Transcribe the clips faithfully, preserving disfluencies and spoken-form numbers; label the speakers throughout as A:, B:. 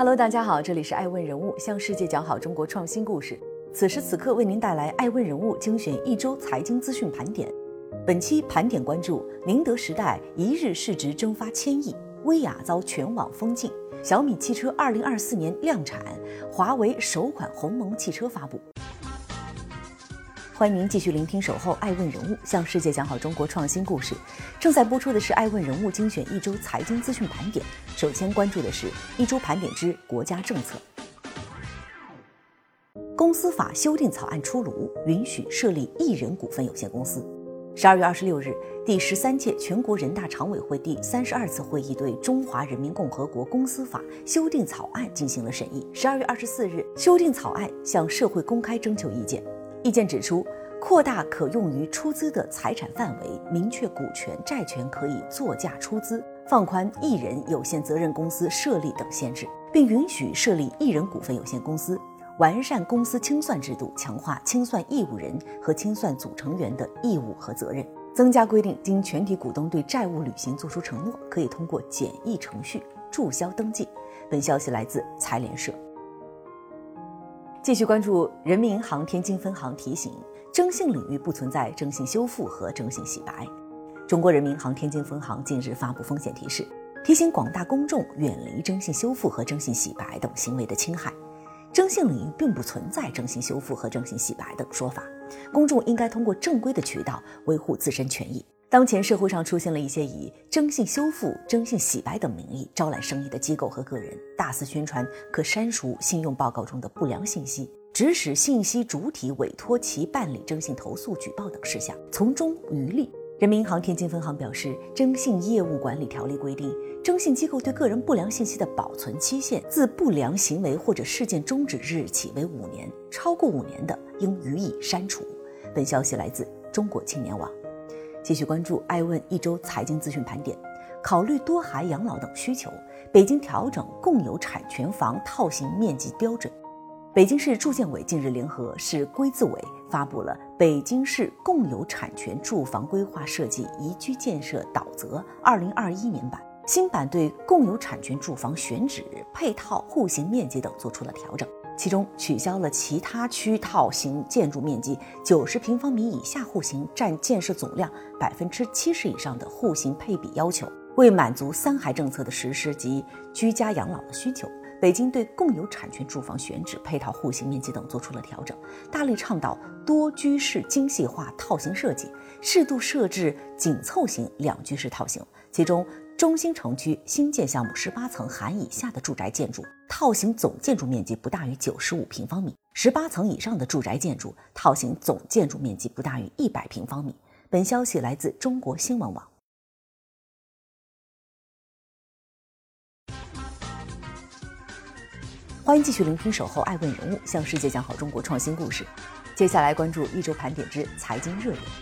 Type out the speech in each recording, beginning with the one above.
A: Hello， 大家好，这里是爱问人物，向世界讲好中国创新故事。此时此刻为您带来爱问人物精选一周财经资讯盘点。本期盘点关注：宁德时代一日市值蒸发千亿，薇娅遭全网封禁；小米汽车二零二四年量产；华为首款鸿蒙汽车发布。欢迎您继续聆听守候爱问人物，向世界讲好中国创新故事。正在播出的是爱问人物精选一周财经资讯盘点。首先关注的是一周盘点之国家政策。公司法修订草案出炉，允许设立一人股份有限公司。十二月二十六日，第十三届全国人大常委会第三十二次会议对《中华人民共和国公司法》修订草案进行了审议。十二月二十四日，修订草案向社会公开征求意见。意见指出，扩大可用于出资的财产范围，明确股权、债权可以作价出资，放宽一人有限责任公司设立等限制，并允许设立一人股份有限公司，完善公司清算制度，强化清算义务人和清算组成员的义务和责任，增加规定，经全体股东对债务履行作出承诺，可以通过简易程序注销登记。本消息来自财联社。继续关注人民银行天津分行提醒，征信领域不存在征信修复和征信洗白。中国人民银行天津分行近日发布风险提示，提醒广大公众远离征信修复和征信洗白等行为的侵害。征信领域并不存在征信修复和征信洗白等说法，公众应该通过正规的渠道维护自身权益。当前社会上出现了一些以征信修复、征信洗白等名义招揽生意的机构和个人，大肆宣传可删除信用报告中的不良信息，指使信息主体委托其办理征信投诉、举报等事项，从中渔利。人民银行天津分行表示，征信业务管理条例规定，征信机构对个人不良信息的保存期限自不良行为或者事件终止日起为五年，超过五年的应予以删除。本消息来自中国青年网。继续关注爱问一周财经资讯盘点。考虑多孩养老等需求，北京调整共有产权房套型面积标准。北京市住建委近日联合市规字委发布了《北京市共有产权住房规划设计宜居建设导则二零二一年版》，新版对共有产权住房选址、配套户型面积等做出了调整，其中取消了其他区套型建筑面积九十平方米以下户型占建设总量百分之七十以上的户型配比要求。为满足三孩政策的实施及居家养老的需求，北京对共有产权住房选址、配套户型面积等做出了调整，大力倡导多居室精细化套型设计，适度设置紧凑型两居室套型。其中，中心城区新建项目十八层含以下的住宅建筑套型总建筑面积不大于九十五平方米，十八层以上的住宅建筑套型总建筑面积不大于一百平方米。本消息来自中国新闻网。欢迎继续聆听守候爱问人物，向世界讲好中国创新故事。接下来关注一周盘点之财经热点。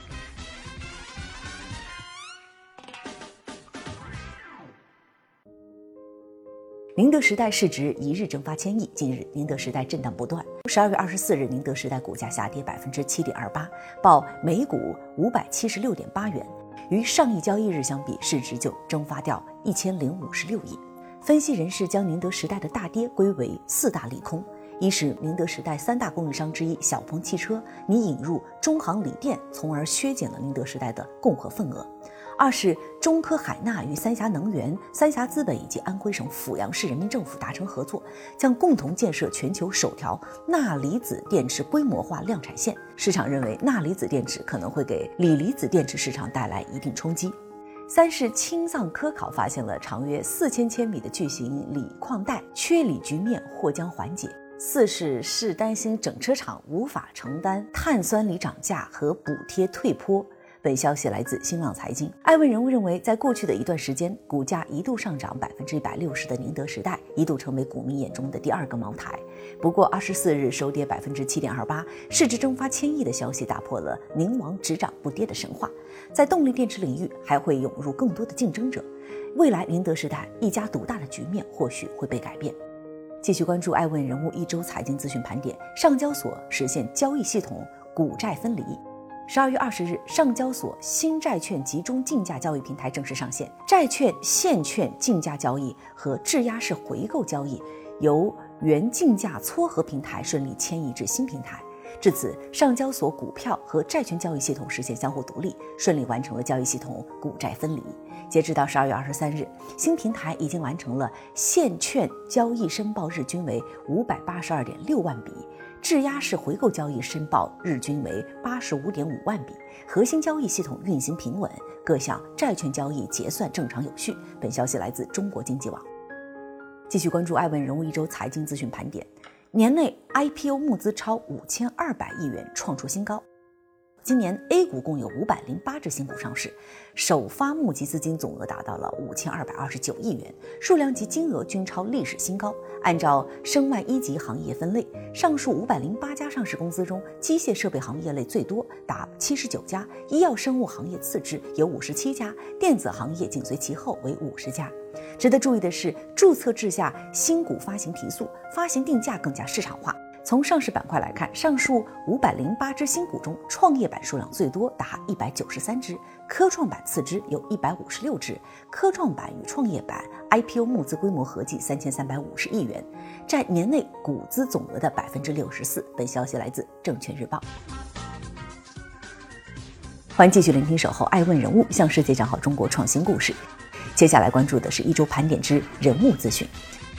A: 宁德时代市值一日蒸发千亿，近日宁德时代震荡不断。十二月二十四日，宁德时代股价下跌百分之七点二八，报每股五百七十六点八元，与上一交易日相比，市值就蒸发掉一千零五十六亿。分析人士将宁德时代的大跌归为四大利空：一是宁德时代三大供应商之一小鹏汽车拟引入中航锂电，从而削减了宁德时代的供货份额；二是中科海纳与三峡能源、三峡资本以及安徽省阜阳市人民政府达成合作，将共同建设全球首条钠离子电池规模化量产线。市场认为钠离子电池可能会给锂离子电池市场带来一定冲击。三是青藏科考发现了长约四千千米的巨型锂矿带，缺锂局面或将缓解。四是是担心整车厂无法承担碳酸锂涨价和补贴退坡。本消息来自新浪财经。爱问人物认为，在过去的一段时间，股价一度上涨百分之一百六十的宁德时代，一度成为股民眼中的第二个茅台。不过，二十四日收跌百分之七点二八，市值蒸发千亿的消息打破了宁王只涨不跌的神话。在动力电池领域，还会涌入更多的竞争者，未来宁德时代一家独大的局面或许会被改变。继续关注爱问人物一周财经资讯盘点。上交所实现交易系统股债分离。十二月二十日，上交所新债券集中竞价交易平台正式上线，债券现券竞价交易和质押式回购交易由原竞价撮合平台顺利迁移至新平台。至此，上交所股票和债券交易系统实现相互独立，顺利完成了交易系统股债分离。截止到十二月二十三日，新平台已经完成了现券交易申报日均为五百八十二点六万笔，质押式回购交易申报日均为八十五点五万笔，核心交易系统运行平稳，各项债券交易结算正常有序。本消息来自中国经济网。继续关注爱问人物一周财经资讯盘点。年内 I P O 募资超五千二百亿元，创出新高。今年 A 股共有五百零八只新股上市，首发募集资金总额达到了五千二百二十九亿元，数量及金额均超历史新高。按照申万一级行业分类，上述五百零八家上市公司中，机械设备行业类最多，达七十九家；医药生物行业次之，有五十七家；电子行业紧随其后，为五十家。值得注意的是，注册制下新股发行提速，发行定价更加市场化。从上市板块来看，上述五百零八只新股中，创业板数量最多，达一百九十三只，科创板次之，有一百五十六只。科创板与创业板 I P O 募资规模合计三千三百五十亿元，占年内股资总额的百分之六十四。本消息来自证券日报。欢迎继续聆听守候爱问人物，向世界讲好中国创新故事。接下来关注的是一周盘点之人物资讯。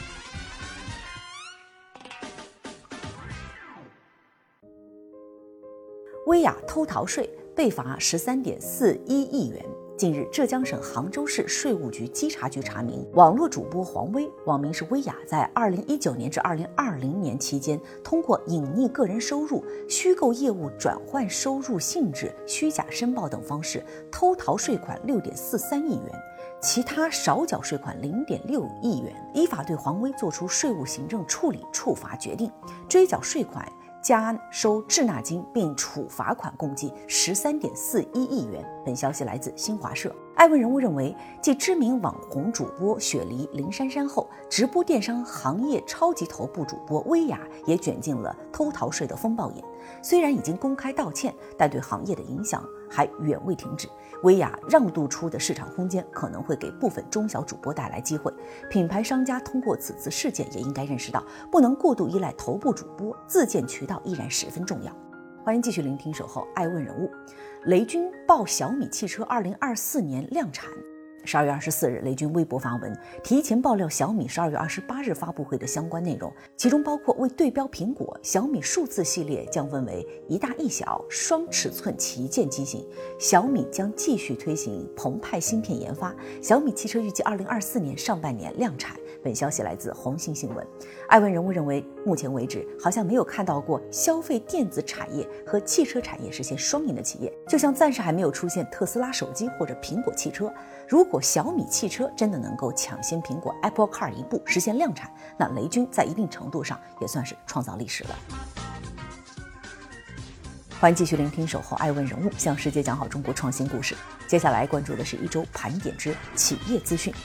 A: 薇娅偷逃税被罚十三点四一亿元。近日，浙江省杭州市税务局稽查局查明，网络主播黄薇，网名是薇娅，在二零一九年至二零二零年期间，通过隐匿个人收入、虚构业务转换收入性质、虚假申报等方式，偷逃税款六点四三亿元，其他少缴税款零点六亿元。依法对黄薇作出税务行政处理处罚决定，追缴税款、加收滞纳金并处罚款共计十三点四一亿元。本消息来自新华社。爱问人物认为，继知名网红主播雪梨、林珊珊后，直播电商行业超级头部主播薇娅也卷进了偷逃税的风暴眼。虽然已经公开道歉，但对行业的影响还远未停止。薇娅让渡出的市场空间可能会给部分中小主播带来机会。品牌商家通过此次事件也应该认识到，不能过度依赖头部主播，自建渠道依然十分重要。欢迎继续聆听守候爱问人物。雷军报小米汽车二零二四年量产。十二月二十四日，雷军微博发文，提前爆料小米十二月二十八日发布会的相关内容，其中包括为对标苹果，小米数字系列将分为一大一小双尺寸旗舰机型，小米将继续推行澎湃芯片研发，小米汽车预计二零二四年上半年量产。本消息来自红星新闻。爱问人物认为，目前为止好像没有看到过消费电子产业和汽车产业实现双赢的企业，就像暂时还没有出现特斯拉手机或者苹果汽车。如果小米汽车真的能够抢先苹果 Apple Car 一步实现量产，那雷军在一定程度上也算是创造历史了。欢迎继续聆听守候爱问人物，向世界讲好中国创新故事。接下来关注的是一周盘点之企业资讯。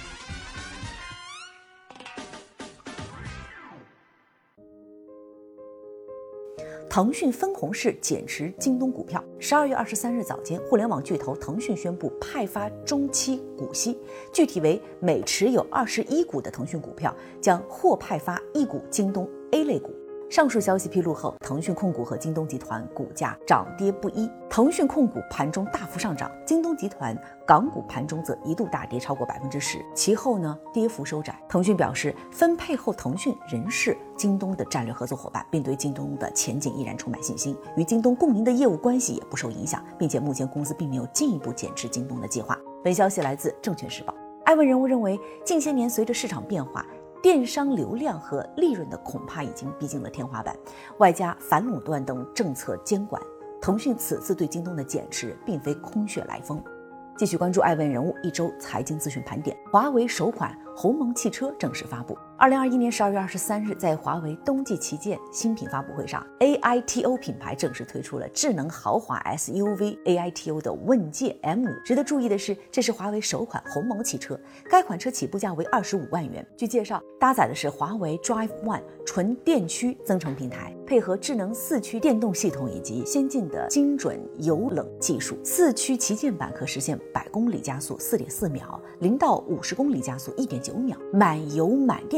A: 腾讯分红式减持京东股票。十二月二十三日早间，互联网巨头腾讯宣布派发中期股息，具体为每持有二十一股的腾讯股票将获派发一股京东 A 类股。上述消息披露后，腾讯控股和京东集团股价涨跌不一。腾讯控股盘中大幅上涨，京东集团港股盘中则一度大跌超过百分之十，其后呢跌幅收窄。腾讯表示，分配后腾讯仍是京东的战略合作伙伴，并对京东的前景依然充满信心，与京东共赢的业务关系也不受影响，并且目前公司并没有进一步减持京东的计划。本消息来自证券时报。爱问人物认为，近些年随着市场变化，电商流量和利润的恐怕已经逼近了天花板，外加反垄断等政策监管，腾讯此次对京东的减持并非空穴来风。继续关注爱问人物一周财经资讯盘点。华为首款鸿蒙汽车正式发布。二零二一年十二月二十三日，在华为冬季旗舰新品发布会上 ，A I T O 品牌正式推出了智能豪华 S U V A I T O 的问界 M 五。值得注意的是，这是华为首款鸿蒙汽车，该款车起步价为二十五万元。据介绍，搭载的是华为 Drive One 纯电驱增程平台，配合智能四驱电动系统以及先进的精准油冷技术。四驱旗舰版可实现百公里加速 四点四秒，零到五十公里加速 一点九秒，满油满电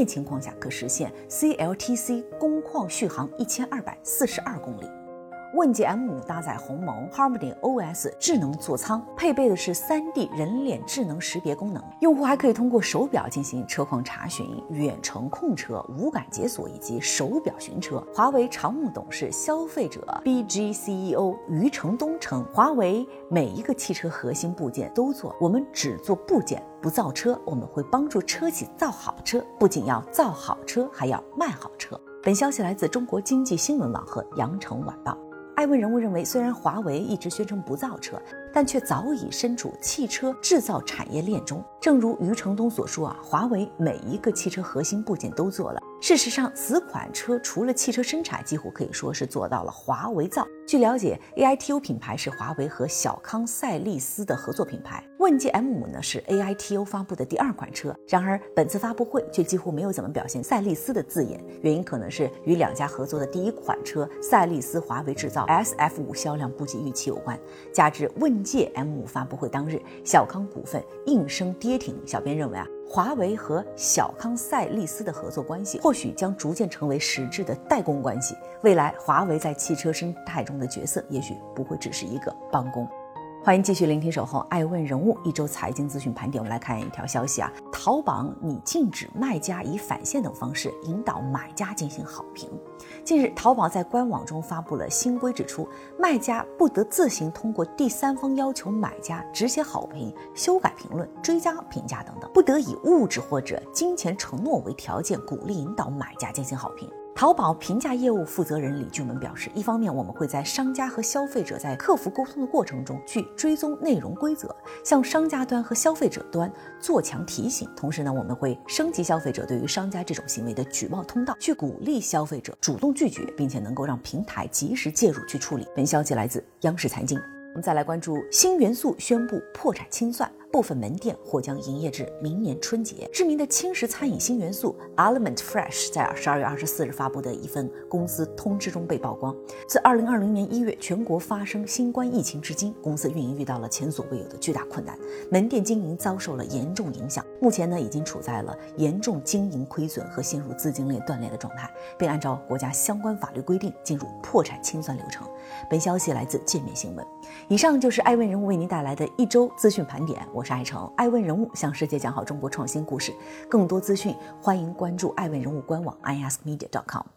A: 情况下可实现 C L T C 工况续航一千二百四十二公里。问界 M 五 搭载鸿蒙 Harmony O S 智能座舱，配备的是 三 D 人脸智能识别功能，用户还可以通过手表进行车况查询、远程控车、无感解锁以及手表寻车。华为常务董事、消费者 B G C E O 余承东称，华为每一个汽车核心部件都做，我们只做部件不造车，我们会帮助车企造好车，不仅要造好车，还要卖好车。本消息来自中国经济新闻网和羊城晚报。爱问人物认为，虽然华为一直宣称不造车，但却早已身处汽车制造产业链中。正如余承东所说啊，华为每一个汽车核心部件都做了。事实上，此款车除了汽车生产，几乎可以说是做到了华为造。据了解 ，A I T O 品牌是华为和小康赛力斯的合作品牌。问界 M 五 呢是 A I T O 发布的第二款车，然而本次发布会却几乎没有怎么表现赛力斯的字眼，原因可能是与两家合作的第一款车赛力斯华为制造 S F 五 销量不及预期有关。加之问界 M 五 发布会当日，小康股份应声跌停。小编认为啊，华为和小康赛力斯的合作关系或许将逐渐成为实质的代工关系，未来华为在汽车生态中的角色也许不会只是一个帮工。欢迎继续聆听守候爱问人物一周财经资讯盘点。我们来看一条消息啊，淘宝拟禁止卖家以返现等方式引导买家进行好评。近日，淘宝在官网中发布了新规，指出卖家不得自行通过第三方要求买家只写好评、修改评论、追加评价等等，不得以物质或者金钱承诺为条件鼓励引导买家进行好评。淘宝评价业务负责人李俊文表示，一方面我们会在商家和消费者在客服沟通的过程中去追踪内容规则，向商家端和消费者端做强提醒，同时呢，我们会升级消费者对于商家这种行为的举报通道，去鼓励消费者主动拒绝，并且能够让平台及时介入去处理。本消息来自央视财经。我们再来关注新元素宣布破产清算，部分门店或将营业至明年春节。知名的轻食餐饮新元素 Element Fresh 在十二月二十四日发布的一份公司通知中被曝光，自二零二零年一月全国发生新冠疫情至今，公司运营遇到了前所未有的巨大困难，门店经营遭受了严重影响，目前呢已经处在了严重经营亏损和陷入资金链断裂的状态，并按照国家相关法律规定进入破产清算流程。本消息来自界面新闻。以上就是爱问人物为您带来的一周资讯盘点，我是爱成。爱问人物向世界讲好中国创新故事，更多资讯欢迎关注爱问人物官网 i ask media dot com。